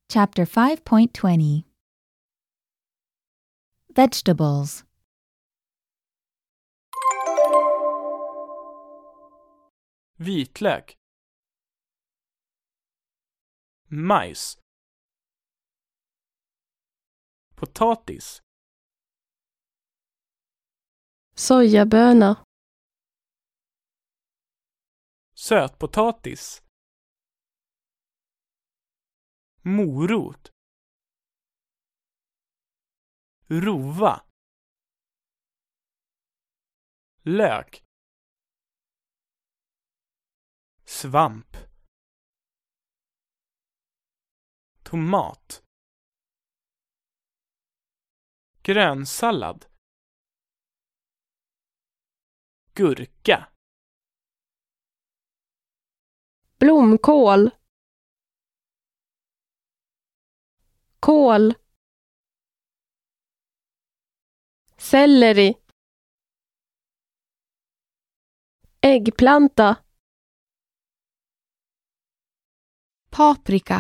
Chapter 5.20 Vegetables. Vitlök. Majs. Potatis. Sojaböna. Sötpotatis. Morot. Rova. Lök. Svamp. Tomat. Grönsallad. Gurka. Blomkål. Kål. Selleri. Äggplanta. Paprika.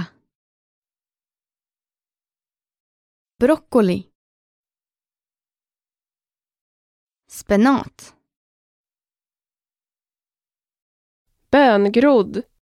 Broccoli. Spenat. Böngrodd.